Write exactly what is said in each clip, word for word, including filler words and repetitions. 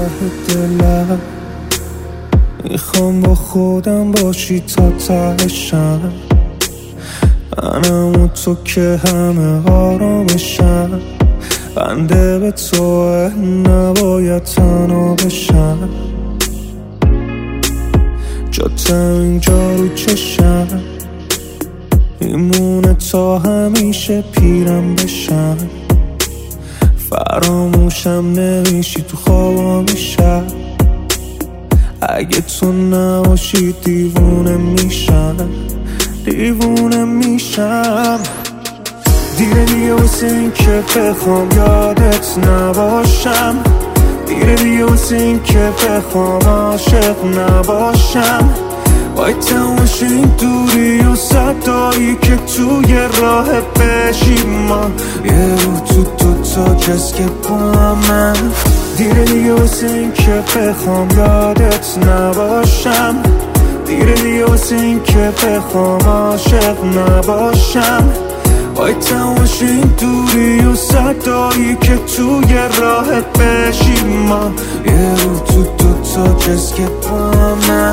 دلم، میخوام با خودم باشی تا تهشم. منم و تو که همه آرامشم، بنده به تو نباید تنها بشم. جاتم اینجا رو چشم، میمونه تا همیشه پیرم بشم. فراموشم نمیشی تو خوابا میشم، اگه تو نباشی دیوونه میشم، دیوونه میشم. دیره دیگه واسه این که بخوام یادت نباشم، دیره دیگه واسه این که بخوام عاشق نباشم. باید تماش این دوری و صدایی که توی راه بشیم ما، یه رو تو دوتا کس که با من. دیره دیگه واسه این که بخوام یادت نباشم، دیره دیگه واسه این که بخوام عاشق نباشم. باید تماش این دوری و صدایی که توی راه بشیم ما، یه رو تو دوتا کس که با من.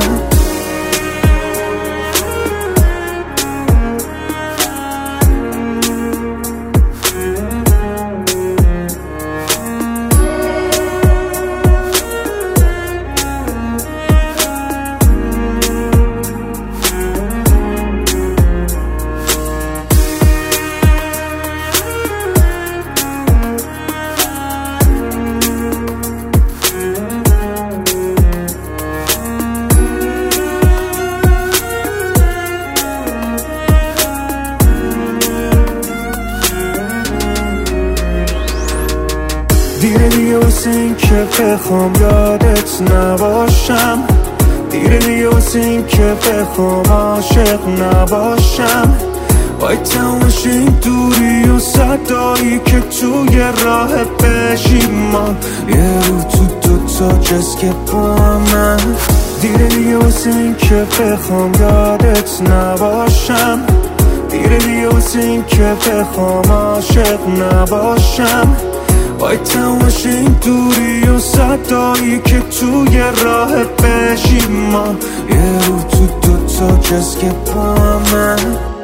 دیره دیگه واسه این که بخوام یادت نباشم، دیره دیگه واسه این که بخوام عاشق نباشم. باید تماش این دوری و صدایی که توی راه بشیم ما، یه رو تو دوتا کس که با من. دیره دیگه واسه این که بخوام یادت نباشم، دیره دیگه واسه این که بخوام عاشق نباشم. باید تماش این دوری و صدایی که توی راه بشیم ما، یه رو تو دوتا کس که با من.